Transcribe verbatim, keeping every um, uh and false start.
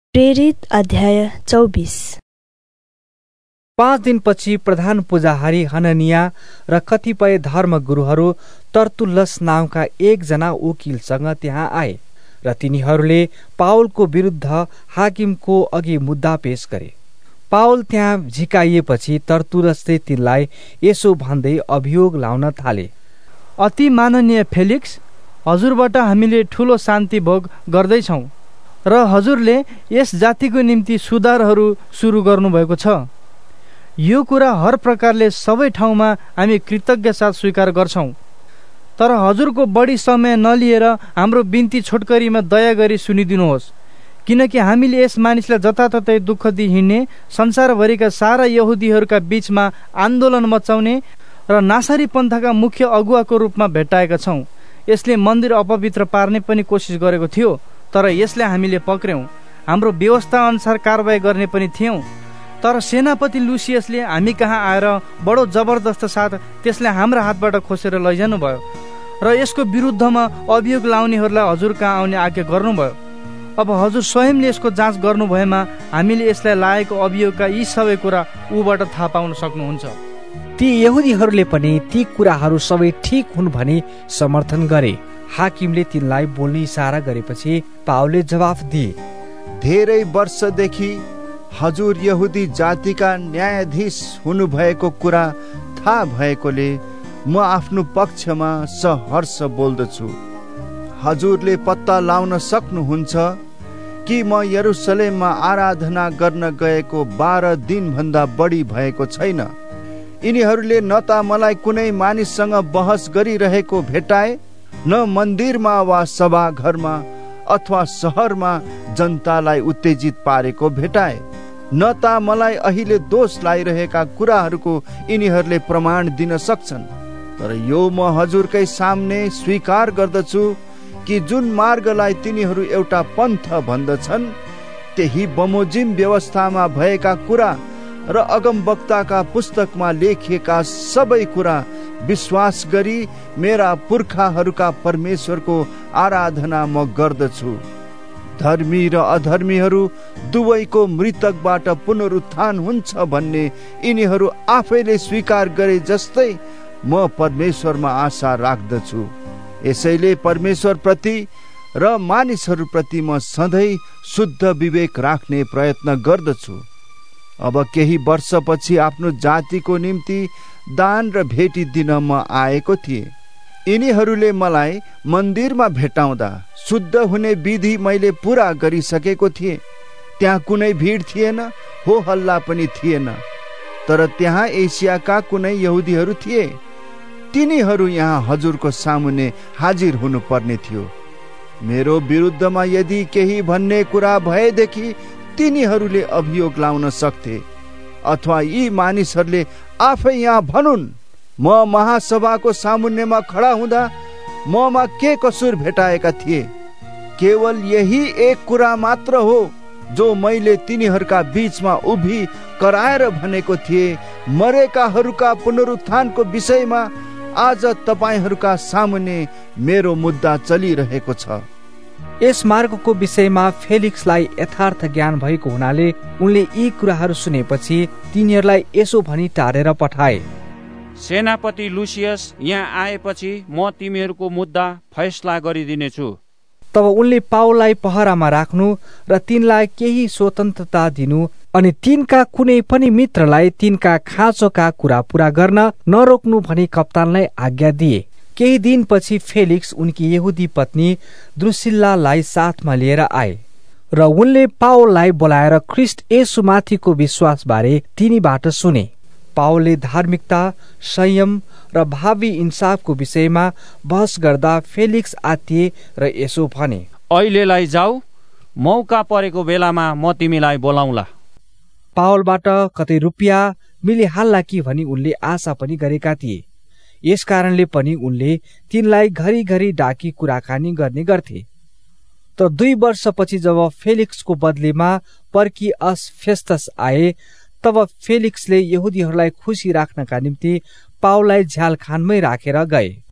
प्रेरित अध्याय चौबिस। पाँच दिनपछि प्रधान पुजाहारी हननिया र कतिपय धर्मगुरुहरू तर्तुल्लस नामका एकजना वकिलसँग त्यहाँ आए र तिनीहरूले पावलको विरुद्ध हाकिमको अघि मुद्दा पेश गरे। पावल त्यहाँ झिकाइएपछि तर्तुल्लसले तिनलाई यसो भन्दै अभियोग लाउन थाले। अति माननीय फेलिक्स, हजुरबाट हामीले ठूलो शान्ति भोग गर्दैछौँ र हजुरले यस जातिको निम्ति सुधारहरू सुरु गर्नुभएको छ। यो कुरा हर प्रकारले सबै ठाउँमा हामी कृतज्ञ साथ स्वीकार गर्छौँ। तर हजुरको बढी समय नलिएर हाम्रो बिन्ती छोटकरीमा दया गरी सुनिदिनुहोस्, किनकि हामीले यस मानिसलाई जताततै दुःख दिई हिँड्ने, संसारभरिका सारा यहुदीहरूका बीचमा आन्दोलन मचाउने र नासरी पन्थका मुख्य अगुवाको रूपमा भेट्टाएका छौँ। यसले मन्दिर अपवित्र पार्ने पनि कोसिस गरेको थियो, तर यसले हामीले पक्र्यौँ। हाम्रो व्यवस्था अनुसार कारवाही गर्ने पनि थियौँ, तर सेनापति लुसियसले हामी कहाँ आएर बडो जबरदस्त साथ त्यसलाई हाम्रो हातबाट खोसेर लैजानु भयो र यसको विरुद्धमा अभियोग लाउनेहरूलाई हजुर कहाँ आउने आज्ञा गर्नुभयो। अब हजुर स्वयंले यसको जाँच गर्नु भएमा हामीले यसलाई लागेको अभियोगका यी सबै कुरा ऊबाट थाहा पाउन सक्नुहुन्छ। ती यहुदीहरूले पनि ती कुराहरू सबै ठिक हुन् भनी समर्थन गरे। हाकिमले तिनलाई बोल्ने इशारा गरेपछि पावलले जवाफ दिए, धेरै वर्षदेखि हजुर यहुदी जातिका न्यायाधीश हुनुभएको कुरा थाहा भएकोले म आफ्नो पक्षमा सहर्ष बोल्दछु। हजुरले पत्ता लाउन सक्नुहुन्छ कि म यरुसलेममा आराधना गर्न गएको बाह्र दिनभन्दा बढी भएको छैन। यिनीहरूले न त मलाई कुनै मानिससँग बहस गरिरहेको भेटाए, न मन्दिरमा वा सभाघरमा अथवा सहरमा जनतालाई उत्तेजित पारेको भेटाए, न त मलाई अहिले दोष लागिरहेका कुराहरूको यिनीहरूले प्रमाण दिन सक्छन्। तर यो म हजुरकै सामने स्वीकार गर्दछु कि जुन मार्गलाई तिनीहरू एउटा पन्थ भन्दछन्, त्यही बमोजिम व्यवस्थामा भएका कुरा र अगमवक्ताका पुस्तकमा लेखिएका सबै कुरा विश्वास गरी मेरा पुर्खाहरूका परमेश्वरको आराधना म गर्दछु। धर्मी र अधर्मीहरू दुवैको मृतकबाट पुनरुत्थान हुन्छ भन्ने यिनीहरू आफैले स्वीकार गरे जस्तै म परमेश्वरमा आशा राख्दछु। यसैले परमेश्वर प्रति र मानिसहरूप्रति म सधैँ शुद्ध विवेक राख्ने प्रयत्न गर्दछु। अब केही वर्षपछि आफ्नो जातिको निम्ति दान र भेटी दिन म आएको थिएँ। यिनीहरूले मलाई मन्दिरमा भेटाउँदा शुद्ध हुने विधि मैले पूरा गरिसकेको थिएँ। त्यहाँ कुनै भिड थिएन, हो हल्ला पनि थिएन। तर त्यहाँ एसियाका कुनै यहुदीहरू थिए। तिनीहरू यहाँ हजुरको सामुन्ने हाजिर हुनु पर्ने थियो। मेरो विरुद्धमा यदि केही भन्ने कुरा भएदेखि तिनीहरूले अभियोग लाउन सक्थे, अथवा यी मानिसहरूले आफै यहाँ भनुन्, म महासभाको सामुन्नेमा खडा हुँदा ममा के कसुर भेटाएका थिए। केवल यही एक कुरा मात्र हो जो मैले तिनीहरूका बीचमा उभि कराएर भनेको थिएँ। मरेकाहरूका पुनरुत्थानको विषयमा आज तपाईहरूका सामुन्ने मेरो मुद्दा चलिरहेको छ। यस मार्गको विषयमा फेलिक्सलाई यथार्थ ज्ञान भएको हुनाले उनले यी कुराहरू सुनेपछि तिनीहरूलाई यसो भनी टारेर पठाए, सेनापति लुसियस यहाँ आएपछि म तिमीहरूको मुद्दा फैसला गरिदिनेछु। तब उनले पावललाई पहरामा राख्नु र तिनलाई केही स्वतन्त्रता दिनु अनि तिनका कुनै पनि मित्रलाई तिनका खाँचोका कुरा पूरा गर्न नरोक्नु भनी कप्तानलाई आज्ञा दिए। केही दिनपछि फेलिक्स उनकी यहुदी पत्नी द्रुसिल्लालाई साथमा लिएर आए र उनले पावललाई बोलाएर ख्रिस्ट येशूमाथिको विश्वासबारे तिनीबाट सुने। पावलले धार्मिकता, संयम र भावी इन्साफको विषयमा बहस गर्दा फेलिक्स आतिए र यसो भने, अहिलेलाई जाऊ, मौका परेको बेलामा म तिमीलाई बोलाउँला। पावलबाट कतै रुपियाँ मिलिहाल्ला कि भनी उनले आशा पनि गरेका थिए। यस कारणले पनि उनले तिनलाई घरिघरि डाकी कुराकानी गर्ने गर्थे। तर दुई वर्षपछि जब फेलिक्सको बदलीमा पर्कियस फेस्तस आए, तब फेलिक्सले यहुदीहरूलाई खुसी राख्नका निम्ति पावललाई झ्यालखानमै राखेर गए।